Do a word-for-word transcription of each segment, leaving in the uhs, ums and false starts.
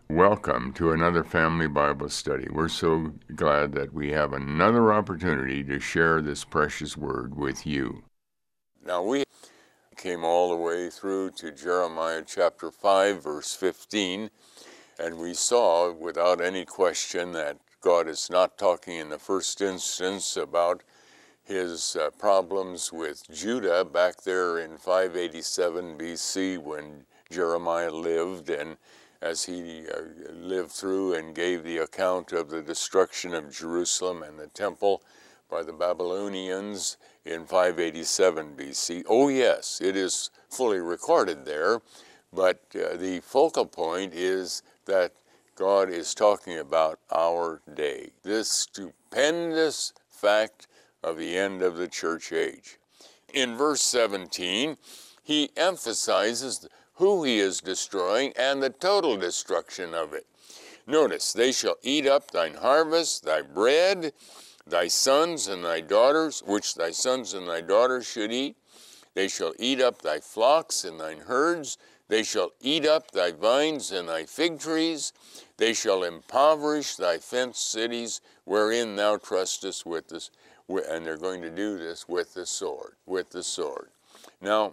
Welcome to another Family Bible Study. We're so glad that we have another opportunity to share this precious word with you. Now, we came all the way through to Jeremiah chapter five, verse fifteen, and we saw without any question that God is not talking in the first instance about his uh, problems with Judah back there in five eighty-seven B C when Jeremiah lived, and as he uh, lived through and gave the account of the destruction of Jerusalem and the temple by the Babylonians in five eighty-seven B C. Oh yes, it is fully recorded there, but uh, the focal point is that God is talking about our day, this stupendous fact of the end of the church age. In verse seventeen, he emphasizes who he is destroying and the total destruction of it. Notice, they shall eat up thine harvest, thy bread, thy sons and thy daughters, which thy sons and thy daughters should eat. They shall eat up thy flocks and thine herds. They shall eat up thy vines and thy fig trees. They shall impoverish thy fenced cities, wherein thou trustest with this. And they're going to do this with the sword, with the sword. Now,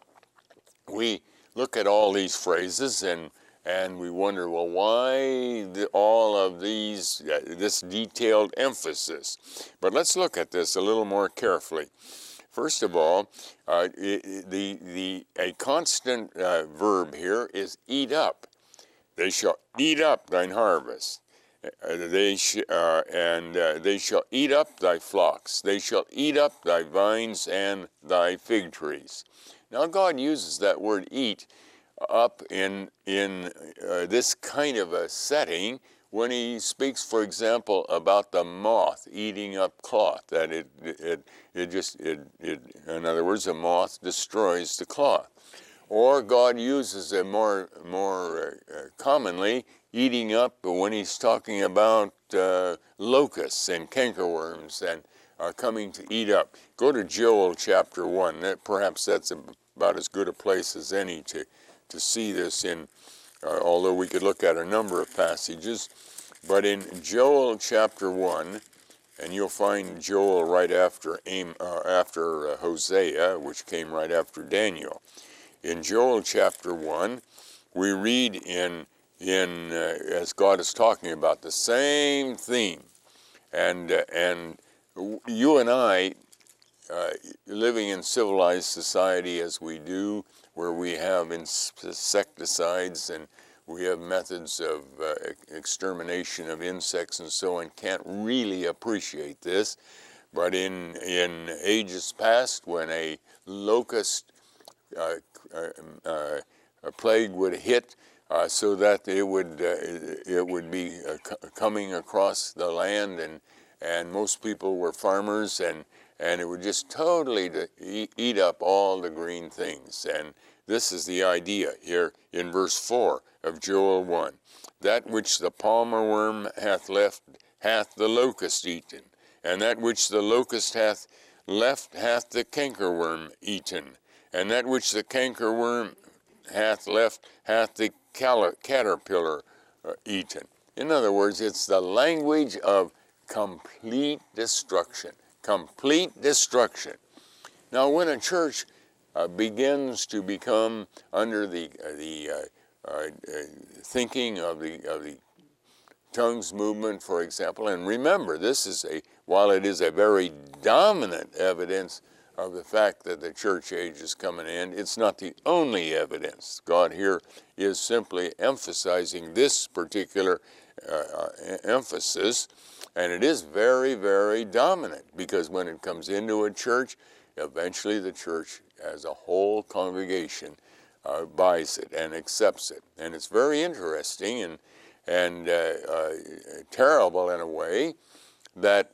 we look at all these phrases and and we wonder, well, why the, all of these, uh, this detailed emphasis? But let's look at this a little more carefully. First of all, uh, the the a constant uh, verb here is eat up. They shall eat up thine harvest. Uh, they sh uh, and uh, they shall eat up thy flocks. They shall eat up thy vines and thy fig trees. Now God uses that word "eat" up in in uh, this kind of a setting when he speaks, for example, about the moth eating up cloth. That it it it just it it in other words, a moth destroys the cloth. Or God uses it more more uh, commonly, eating up when he's talking about uh, locusts and cankerworms and are coming to eat up. Go to Joel chapter one. That, perhaps that's a, about as good a place as any to, to see this in, uh, although we could look at a number of passages. But in Joel chapter one, and you'll find Joel right after, Am, uh, after uh, Hosea, which came right after Daniel. In Joel chapter one, we read in, in uh, as God is talking about the same theme. And, uh, and you and I, uh, living in civilized society as we do, where we have insecticides and we have methods of uh, extermination of insects and so on, can't really appreciate this. But in, in ages past, when a locust uh, uh, a plague would hit, uh, so that it would uh, it would be uh, coming across the land, and and most people were farmers, and and it would just totally to eat, eat up all the green things. And this is the idea here in verse four of Joel one: that which the palmer worm hath left hath the locust eaten, and that which the locust hath left hath the cankerworm eaten, and that which the cankerworm hath left hath the caterpillar uh, eaten. In other words, it's the language of complete destruction. Complete destruction. Now, when a church uh, begins to become under the uh, the uh, uh, thinking of the of the tongues movement, for example, and remember, this is a while it is a very dominant evidence of the fact that the church age is coming in, it's not the only evidence. God here is simply emphasizing this particular uh, emphasis, and it is very, very dominant, because when it comes into a church, eventually the church as a whole congregation uh, buys it and accepts it. And it's very interesting and, and uh, uh, terrible in a way that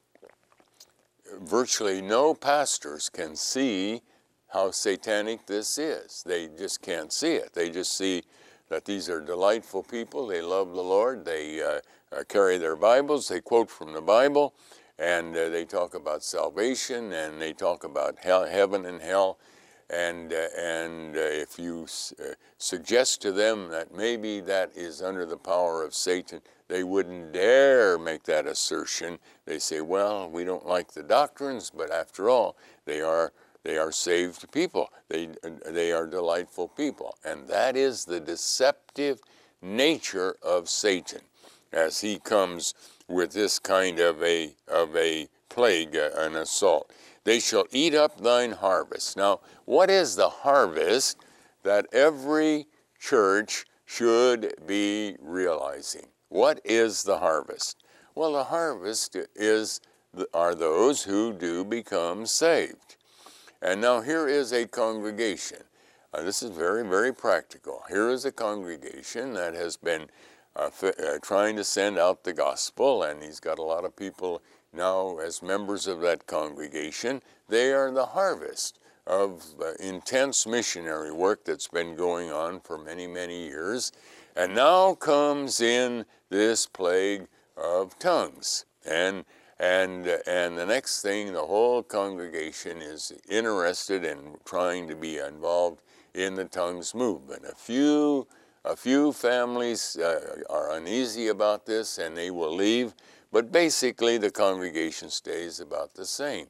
virtually no pastors can see how satanic this is. They just can't see it. They just see that these are delightful people. They love the Lord. They uh, uh, carry their Bibles. They quote from the Bible. And uh, they talk about salvation. And they talk about hell, heaven and hell. And, uh, and uh, if you uh, suggest to them that maybe that is under the power of Satan, they wouldn't dare make that assertion. They say, well, we don't like the doctrines, but after all, they are, they are saved people. They, they are delightful people. And that is the deceptive nature of Satan as he comes with this kind of a, of a plague, uh, an assault. They shall eat up thine harvest. Now, what is the harvest that every church should be realizing? What is the harvest? Well, the harvest is are those who do become saved. And now here is a congregation. Uh, this is very, very practical. Here is a congregation that has been uh, f- uh, trying to send out the gospel, and he's got a lot of people now as members of that congregation. They are the harvest of uh, intense missionary work that's been going on for many, many years. And now comes in this plague of tongues. And, and, uh, and the next thing, the whole congregation is interested in trying to be involved in the tongues movement. A few, a few families uh, are uneasy about this and they will leave. But basically, the congregation stays about the same.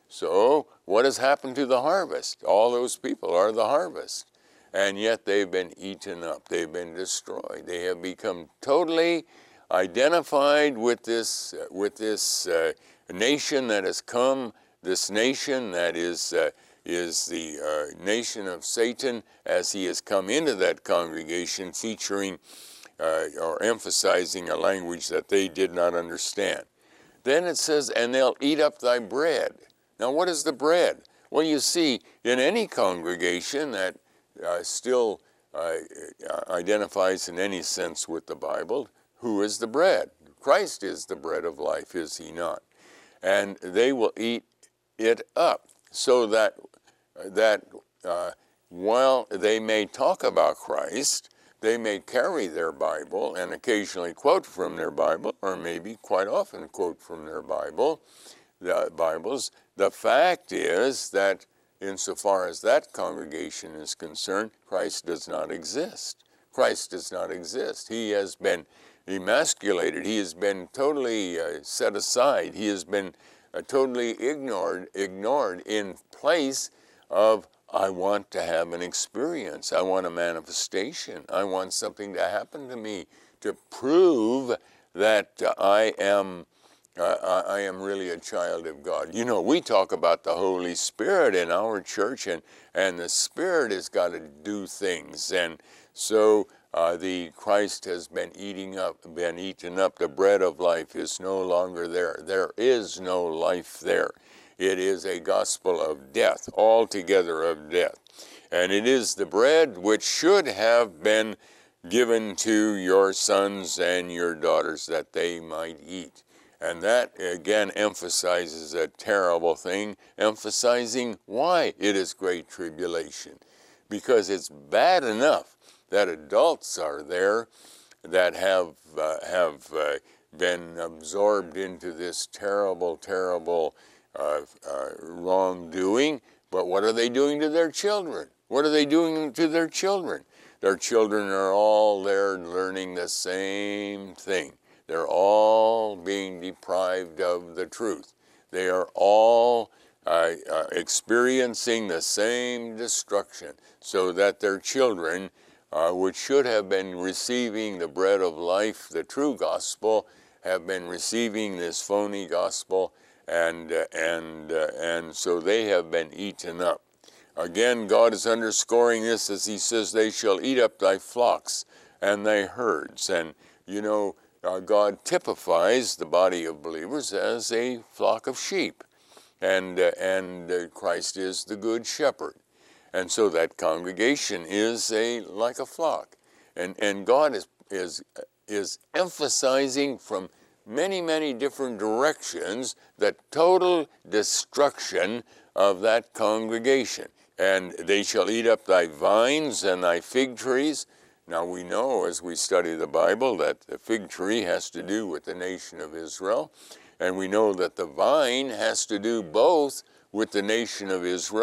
So, what has happened to the harvest? All those people are the harvest. And yet they've been eaten up. They've been destroyed. They have become totally identified with this, uh, with this uh, nation that has come, this nation that is, uh, is the uh, nation of Satan, as he has come into that congregation, featuring Uh, or emphasizing a language that they did not understand. Then it says, and they'll eat up thy bread. Now, what is the bread? Well, you see, in any congregation that uh, still uh, identifies in any sense with the Bible, who is the bread? Christ is the bread of life, is he not? And they will eat it up, so that, that uh, while they may talk about Christ, they may carry their Bible and occasionally quote from their Bible, or maybe quite often quote from their Bible, the Bibles. The fact is that insofar as that congregation is concerned, Christ does not exist. Christ does not exist. He has been emasculated. He has been totally uh, set aside. He has been uh, totally ignored, ignored in place of I want to have an experience. I want a manifestation. I want something to happen to me to prove that uh, I am uh, I am really a child of God. You know, we talk about the Holy Spirit in our church, and, and the Spirit has got to do things. And so uh, the Christ has been eating up, been eaten up. The bread of life is no longer there. There is no life there. It is a gospel of death, altogether of death. And it is the bread which should have been given to your sons and your daughters that they might eat. And that, again, emphasizes a terrible thing, emphasizing why it is great tribulation. Because it's bad enough that adults are there that have, uh, have uh, been absorbed into this terrible, terrible Uh, uh, wrongdoing, but what are they doing to their children? What are they doing to their children? Their children are all there learning the same thing. They're all being deprived of the truth. They are all uh, uh, experiencing the same destruction, so that their children, uh, which should have been receiving the bread of life, the true gospel, have been receiving this phony gospel. And, uh, and, uh, and so they have been eaten up. Again, God is underscoring this as he says, they shall eat up thy flocks and thy herds. And, you know, uh, God typifies the body of believers as a flock of sheep. And, uh, and uh, Christ is the good shepherd. And so that congregation is a like a flock. And, and God is, is, is emphasizing from many, many different directions the total destruction of that congregation. And they shall eat up thy vines and thy fig trees. Now we know as we study the Bible that the fig tree has to do with the nation of Israel. And we know that the vine has to do both with the nation of Israel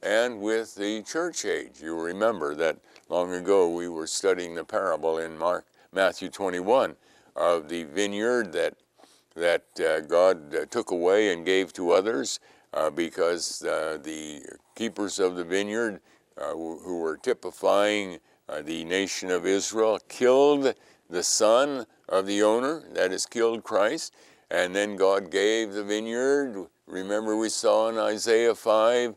and with the church age. You remember that long ago we were studying the parable in Mark, Matthew twenty-one of the vineyard that, that uh, God uh, took away and gave to others uh, because uh, the keepers of the vineyard uh, who were typifying uh, the nation of Israel killed the son of the owner, that is, killed Christ, and then God gave the vineyard, remember we saw in Isaiah five,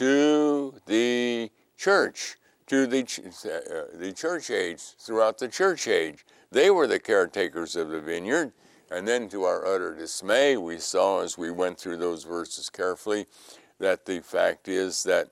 to the church, to the, uh, the church age, throughout the church age. They were the caretakers of the vineyard, and then to our utter dismay, we saw as we went through those verses carefully that the fact is that,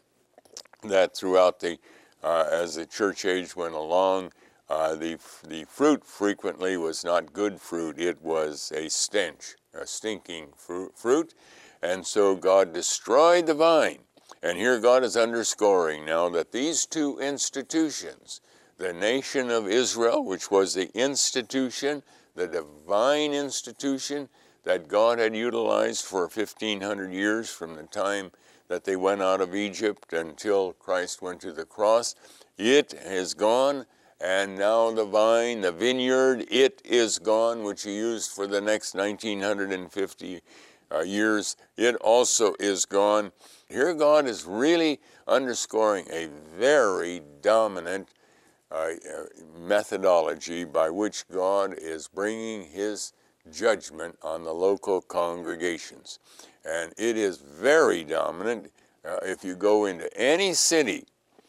that throughout the, uh, as the church age went along, Uh, the, the fruit frequently was not good fruit. It was a stench, a stinking fruit, fruit. And so God destroyed the vine. And here God is underscoring now that these two institutions, the nation of Israel, which was the institution, the divine institution that God had utilized for fifteen hundred years from the time that they went out of Egypt until Christ went to the cross, it is gone. And now the vine, the vineyard, it is gone, which he used for the next nineteen fifty uh, years. It also is gone. Here God is really underscoring a very dominant uh, methodology by which God is bringing his judgment on the local congregations. And it is very dominant. Uh, if you go into any city,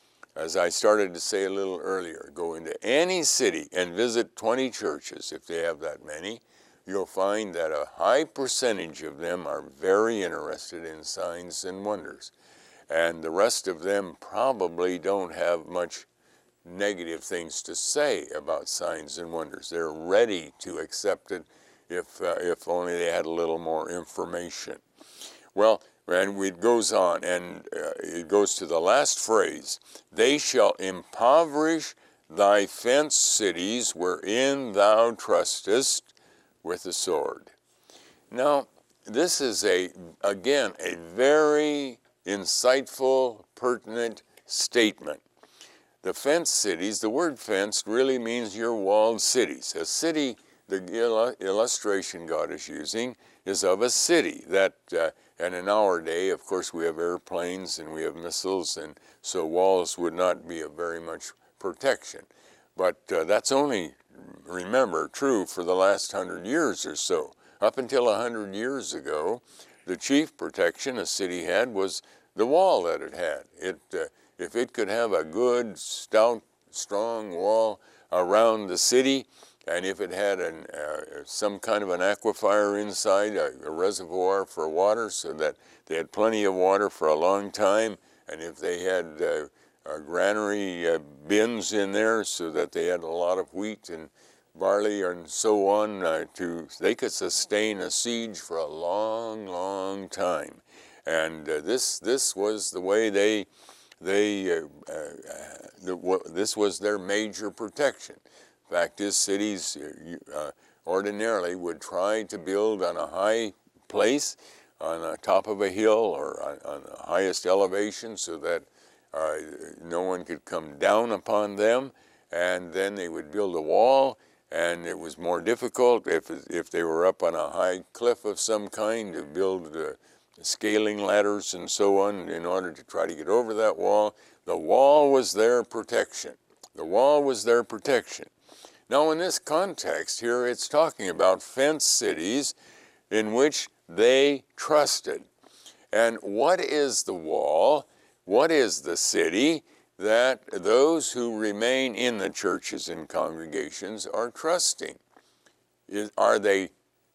as I started to say a little earlier, go into any city and visit twenty churches, if they have that many, you'll find that a high percentage of them are very interested in signs and wonders. And the rest of them probably don't have much negative things to say about signs and wonders. They're ready to accept it if, uh, if only they had a little more information. Well, and it goes on, and uh, it goes to the last phrase, they shall impoverish thy fenced cities wherein thou trustest with the sword. Now, this is, a again, a very insightful, pertinent statement. The fenced cities, the word fenced really means your walled cities. A city, the illustration God is using, is of a city that, uh, and in our day, of course, we have airplanes and we have missiles, and so walls would not be of very much protection. But uh, that's only, remember, true for the last hundred years or so. Up until a hundred years ago, the chief protection a city had was the wall that it had. It, uh, if it could have a good, stout, strong wall around the city, and if it had an, uh, some kind of an aquifer inside, a, a reservoir for water, so that they had plenty of water for a long time, and if they had uh, uh, granary uh, bins in there so that they had a lot of wheat and barley and so on, uh, to they could sustain a siege for a long, long time. And uh, this this was the way they they uh, uh, the, this was their major protection. Fact is, cities uh, ordinarily would try to build on a high place, on the top of a hill or on, on the highest elevation, so that uh, no one could come down upon them. And then they would build a wall, and it was more difficult if if they were up on a high cliff of some kind to build uh, scaling ladders and so on in order to try to get over that wall. The wall was their protection. The wall was their protection. Now, in this context here, it's talking about fenced cities in which they trusted. And what is the wall? What is the city that those who remain in the churches and congregations are trusting? Is, are they,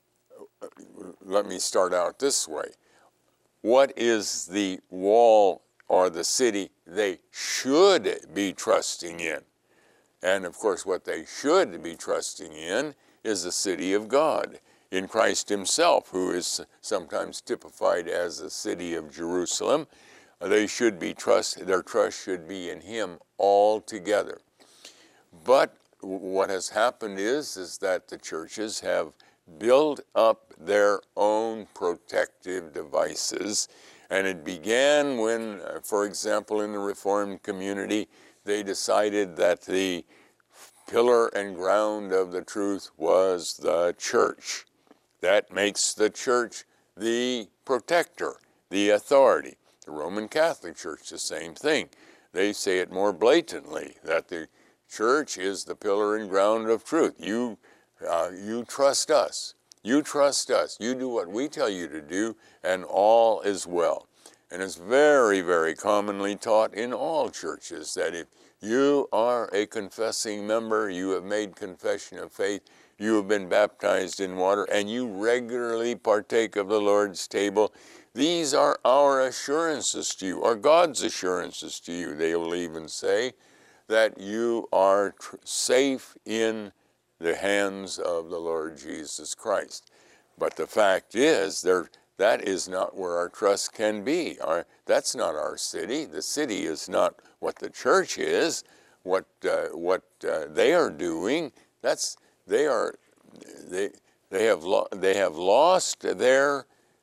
let me start out this way. What is the wall or the city they should be trusting in? And of course, what they should be trusting in is the city of God, in Christ himself, who is sometimes typified as the city of Jerusalem. They should be trust, their trust should be in him altogether. But what has happened is, is that the churches have built up their own protective devices And it began when, uh, for example, in the Reformed community, they decided that the pillar and ground of the truth was the church. That makes the church the protector, the authority. The Roman Catholic Church, the same thing. They say it more blatantly, that the church is the pillar and ground of truth. You, uh, you trust us. You trust us. You do what we tell you to do, and all is well. And it's very, very commonly taught in all churches that if you are a confessing member, you have made confession of faith, you have been baptized in water, and you regularly partake of the Lord's table, these are our assurances to you, or God's assurances to you. They will even say that you are tr- safe in the hands of the Lord Jesus Christ. But the fact is, there, that is not where our trust can be. Our, that's not our city. The city is not what the church is, what, uh, what uh, they are doing. That's, they, are, they, they, have, lo- they have lost their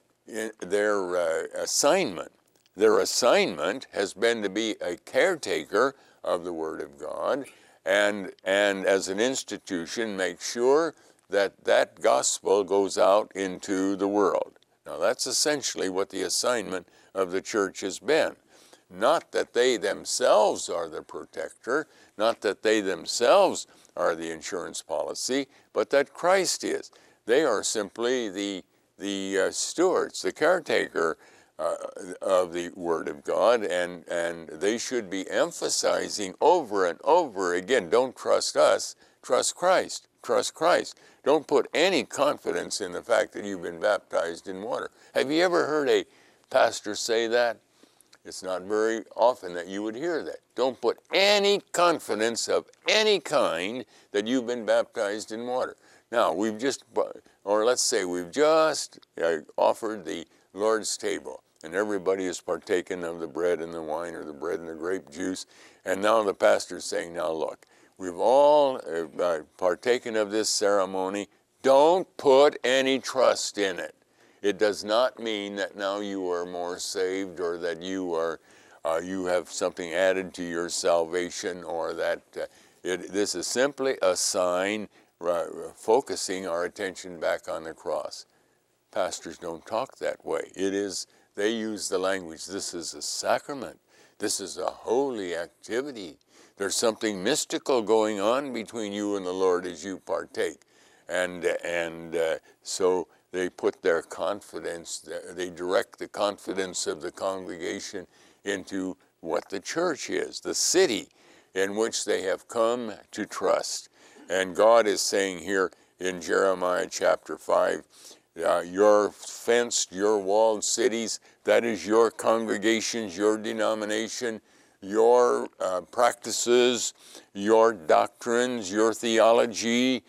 their uh, assignment. Their assignment has been to be a caretaker of the Word of God, and, and as an institution, make sure that that gospel goes out into the world. Now, that's essentially what the assignment of the church has been. Not that they themselves are the protector, not that they themselves are the insurance policy, but that Christ is. They are simply the the uh, stewards, the caretaker uh, of the Word of God, and, and they should be emphasizing over and over again, don't trust us, trust Christ, trust Christ. Don't put any confidence in the fact that you've been baptized in water. Have you ever heard a pastor say that? It's not very often that you would hear that. Don't put any confidence of any kind that you've been baptized in water. Now, we've just, or let's say we've just uh, offered the Lord's table, and everybody has partaken of the bread and the wine, or the bread and the grape juice, and now the pastor's saying, now look, we've all uh, uh, partaken of this ceremony. Don't put any trust in it. It does not mean that now you are more saved, or that you are, uh, you have something added to your salvation, or that uh, it, this is simply a sign uh, focusing our attention back on the cross. Pastors don't talk that way. It is, they use the language, this is a sacrament. This is a holy activity. There's something mystical going on between you and the Lord as you partake. And, and uh, so they put their confidence, they direct the confidence of the congregation into what the church is, the city in which they have come to trust. And God is saying here in Jeremiah chapter five, uh, your fenced, your walled cities, that is your congregations, your denomination, your uh, practices, your doctrines, your theology,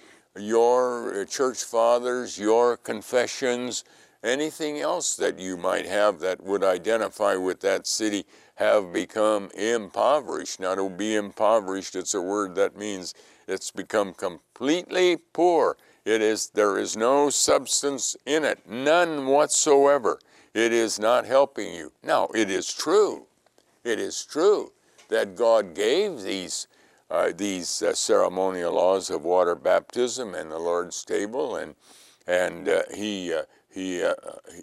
your church fathers, your confessions, anything else that you might have that would identify with that city have become impoverished. Now, to be impoverished, it's a word that means it's become completely poor. It is, there is no substance in it, none whatsoever. It is not helping you. Now, it is true, it is true that God gave these Uh, these uh, ceremonial laws of water baptism and the Lord's table, and and uh, he uh, he, uh,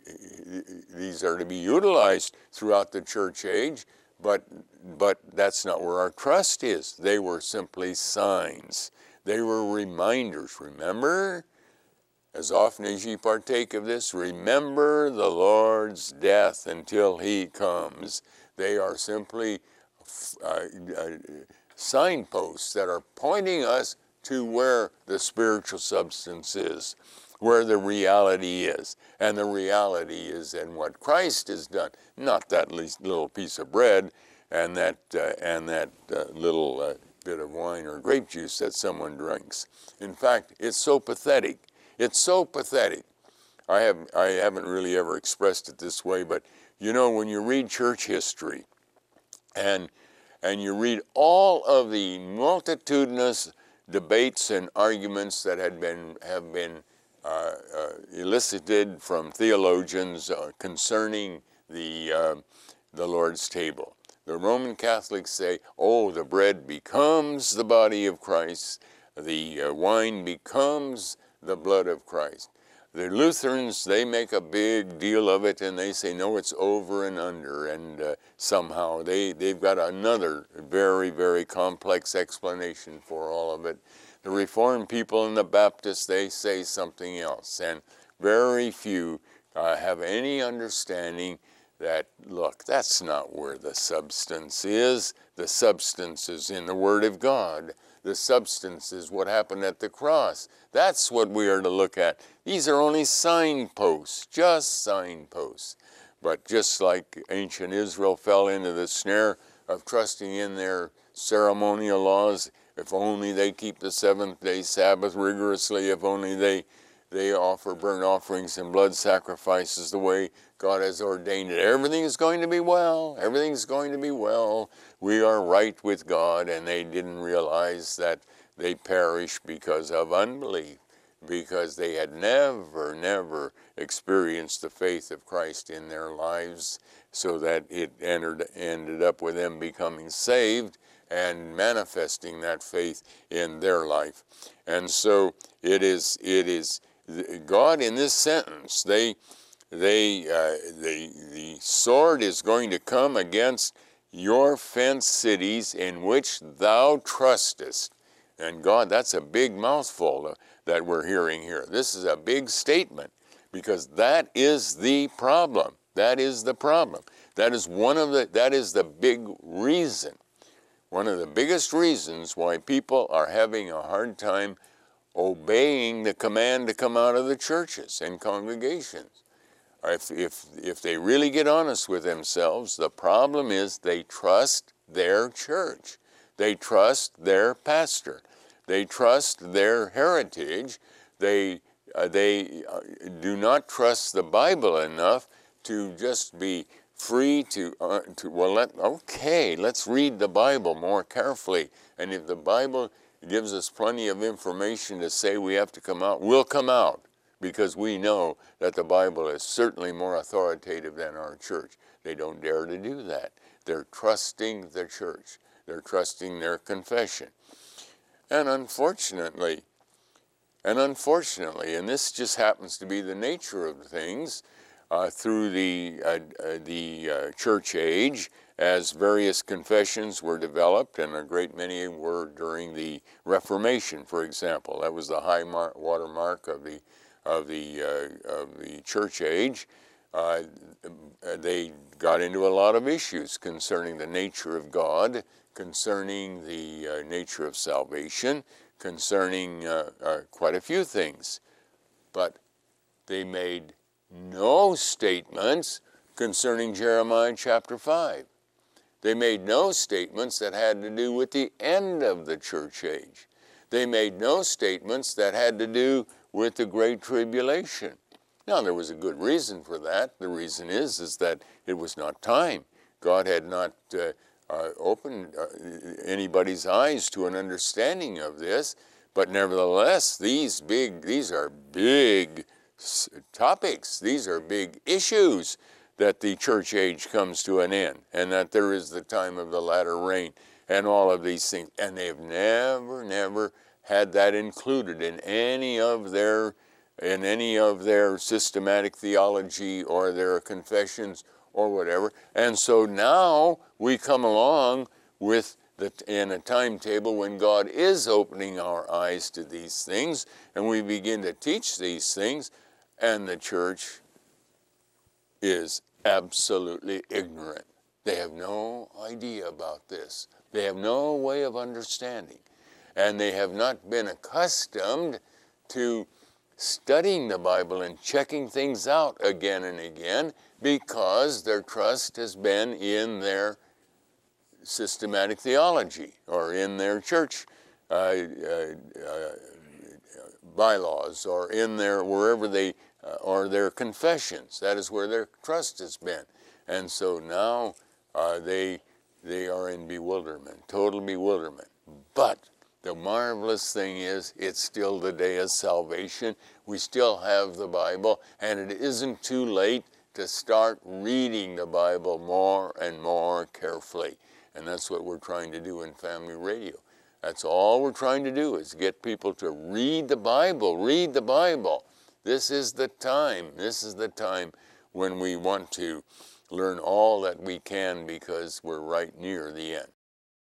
he these are to be utilized throughout the church age, but but that's not where our trust is. They were simply signs. They were reminders. Remember, as often as ye partake of this, remember the Lord's death until he comes. They are simply uh, uh, signposts that are pointing us to where the spiritual substance is, where the reality is. And the reality is in what Christ has done, not that little piece of bread and that, uh, and that uh, little uh, bit of wine or grape juice that someone drinks. In fact, it's so pathetic. It's so pathetic. I, have, I haven't really ever expressed it this way, but you know, when you read church history and and you read all of the multitudinous debates and arguments that had been, have been uh, uh, elicited from theologians uh, concerning the, uh, the Lord's table. The Roman Catholics say, oh, the bread becomes the body of Christ, the uh, wine becomes the blood of Christ. The Lutherans, they make a big deal of it, and they say, no, it's over and under, and uh, somehow they, they've got another very, very complex explanation for all of it. The Reformed people and the Baptists, they say something else, and very few uh, have any understanding that, look, that's not where the substance is. The substance is in the Word of God. The substance is what happened at the cross. That's what we are to look at. These are only signposts, just signposts. But just like ancient Israel fell into the snare of trusting in their ceremonial laws, if only they keep the seventh day Sabbath rigorously, if only they, they offer burnt offerings and blood sacrifices the way God has ordained it, everything is going to be well. Everything's going to be well. We are right with God, and they didn't realize that they perished because of unbelief, because they had never, never experienced the faith of Christ in their lives, so that it entered, ended up with them becoming saved and manifesting that faith in their life. And so it is, it is God in this sentence, they, they, uh, they, the sword is going to come against your fenced cities in which thou trustest. And God, that's a big mouthful that we're hearing here. This is a big statement, because that is the problem. That is the problem. That is one of the, that is the big reason, one of the biggest reasons why people are having a hard time obeying the command to come out of the churches and congregations. If, if, if they really get honest with themselves, the problem is they trust their church. They trust their pastor. They trust their heritage. They, uh, they uh, do not trust the Bible enough to just be free to, uh, to well, let, okay, let's read the Bible more carefully. And if the Bible gives us plenty of information to say we have to come out, we'll come out, because we know that the Bible is certainly more authoritative than our church. They don't dare to do that. They're trusting the church. They're trusting their confession. And unfortunately, and unfortunately, and this just happens to be the nature of things, uh, through the, uh, uh, the uh, church age, as various confessions were developed, and a great many were during the Reformation, for example. That was the high mar- watermark of the of the uh, of the church age. Uh, they got into a lot of issues concerning the nature of God, concerning the uh, nature of salvation, concerning uh, uh, quite a few things. But they made no statements concerning Jeremiah chapter five. They made no statements that had to do with the end of the church age. They made no statements that had to do with the Great Tribulation. Now, there was a good reason for that. The reason is, is that it was not time. God had not uh, uh, opened uh, anybody's eyes to an understanding of this, but nevertheless, these big, these are big topics. These are big issues, that the church age comes to an end, and that there is the time of the latter rain, and all of these things. And they've never, never had that included in any of their, in any of their systematic theology or their confessions or whatever. And so now we come along with the, in a timetable when God is opening our eyes to these things, and we begin to teach these things, and the church is absolutely ignorant. They have no idea about this. They have no way of understanding. And they have not been accustomed to studying the Bible and checking things out again and again, because their trust has been in their systematic theology or in their church uh, uh, uh, bylaws or in their, wherever they Uh, or their confessions. That is where their trust has been. And so now uh, they, they are in bewilderment, total bewilderment. But the marvelous thing is, it's still the day of salvation. We still have the Bible, and it isn't too late to start reading the Bible more and more carefully. And that's what we're trying to do in Family Radio. That's all we're trying to do, is get people to read the Bible, read the Bible. This is the time, this is the time when we want to learn all that we can, because we're right near the end.